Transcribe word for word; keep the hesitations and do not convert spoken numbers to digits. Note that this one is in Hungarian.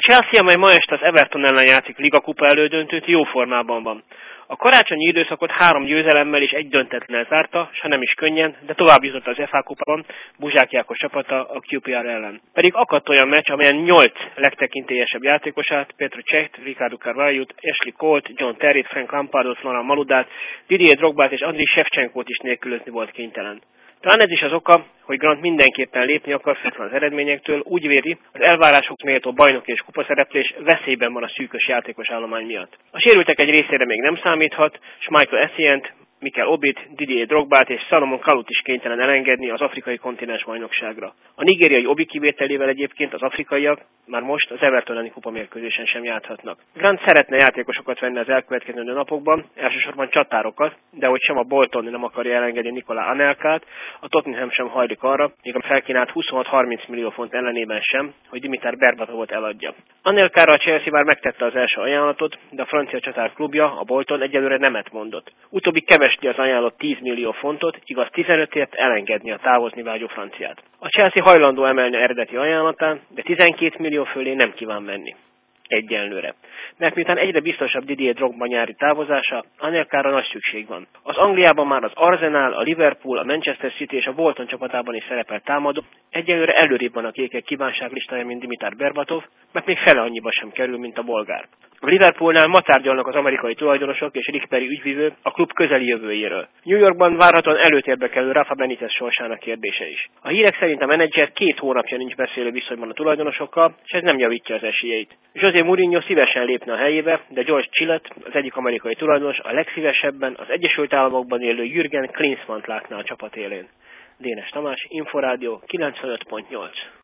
Chelsea, amely ma este az Everton ellen játszik ligakupa elődöntőt, jó formában van. A karácsonyi időszakot három győzelemmel és egy döntetlen zárta, s ha nem is könnyen, de tovább jutott az ef á kupában Buzsák Jákos csapata a kú pé er ellen. Pedig akadt olyan meccs, amelyen nyolc legtekintélyesebb játékosát, Petr Cech, Ricardo Carvalhót, Ashley Colt, John Terryt, Frank Lampardot, Florian Maludát, Didier Drogbát és Andriy Shevchenkót is nélkülözni volt kénytelen. Talán ez is az oka, hogy Grant mindenképpen lépni akar független az eredményektől, úgy véli, az elvárások méltó bajnok és kupaszereplés veszélyben van a szűkös játékos állomány miatt. A sérültek egy részére még nem számíthat, s Michael Essient, Mikel Obit, Didier Drogbát és Salomon Kalut is kénytelen elengedni az afrikai kontinens bajnokságra. A nigériai Obi kivételével egyébként az afrikaiak már most az Everton elleni kupamérkőzésen sem játhatnak. Grant szeretne játékosokat venni az elkövetkező napokban, elsősorban csatárokat, de hogy sem a Bolton nem akarja elengedni Nicolas Anelkát, a Tottenham sem hajlik arra, még a felkínált huszonhat-harminc millió font ellenében sem, hogy Dimitar Berbatovot eladja. Anelkára a Chelsea már megtette az első ajánlatot, de a francia csatár klubja, a Bolton egyelőre nemet mondott. Utóbbi kevesli az ajánlott tíz millió fontot, igaz tizenötért elengedni a távozni vágyó franciát. A Chelsea hajlandó emelni eredeti ajánlatán, de tizenkét millió fölé nem kíván menni. Egyenlőre. Mert miután egyre biztosabb Didier Drogba nyári távozása, Anelkára nagy szükség van. Az Angliában már az Arsenal, a Liverpool, a Manchester City és a Bolton csapatában is szerepel támadó, egyelőre előrébb van a kékek kívánságlistája, mint Dimitar Berbatov, mert még fele annyiba sem kerül, mint a bolgár. A Liverpoolnál ma tárgyalnak az amerikai tulajdonosok és Rick Perry ügyvivő a klub közeli jövőjéről. New Yorkban várhatóan előtérbe kerül Rafa Benitez sorsának kérdése is. A hírek szerint a menedzser két hónapja nincs beszélő viszonyban a tulajdonosokkal, és ez nem javítja az esélyeit. José Mourinho szívesen lépne a helyébe, de George Chillett, az egyik amerikai tulajdonos, a legszívesebben az Egyesült Államokban élő Jürgen Klinsmannt látná a csapat élén. Dénes Tamás, Inforádió kilencvenöt pont nyolc.